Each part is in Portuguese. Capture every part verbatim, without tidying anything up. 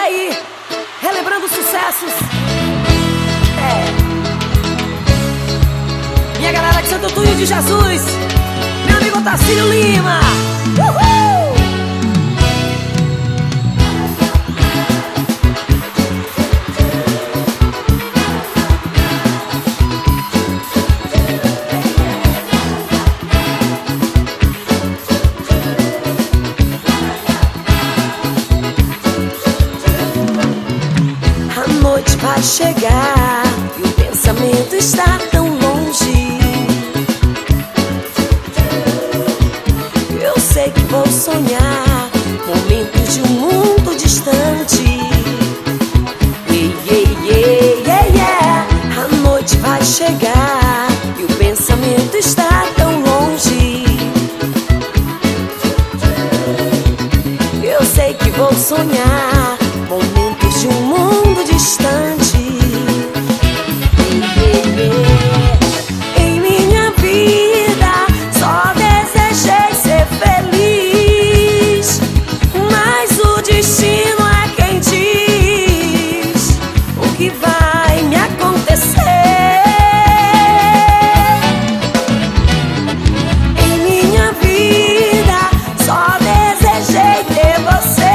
aí, relembrando os sucessos. É. Minha galera de Santo Antônio de Jesus, meu amigo Otacílio Lima. Uhul! A noite vai chegar e o pensamento está tão longe. Eu sei que vou sonhar momentos de um mundo distante. Yeah, yeah, yeah, yeah, yeah. A noite vai chegar e o pensamento está tão longe. Eu sei que vou sonhar momentos de um mundo distante. Yeah, yeah. Em minha vida só desejei ser feliz, mas o destino é quem diz o que vai me acontecer. Em minha vida só desejei ter você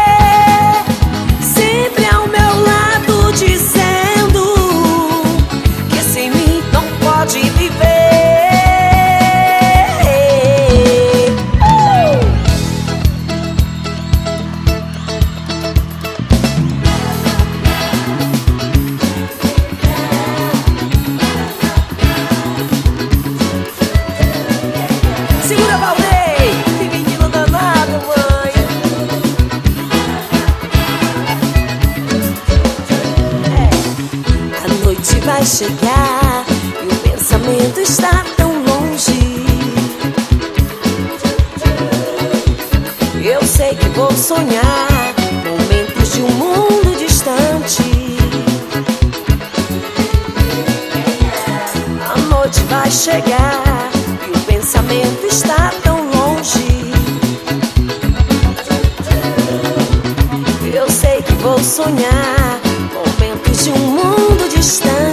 sempre ao meu lado, dizendo que sem mim não pode viver. Segura, Valdei, que menino danado, mãe. A noite vai chegar e o pensamento está tão longe. Eu sei que vou sonhar momentos de um mundo distante. A noite vai chegar e o pensamento está tão longe. Eu sei que vou sonhar momentos de um mundo distante.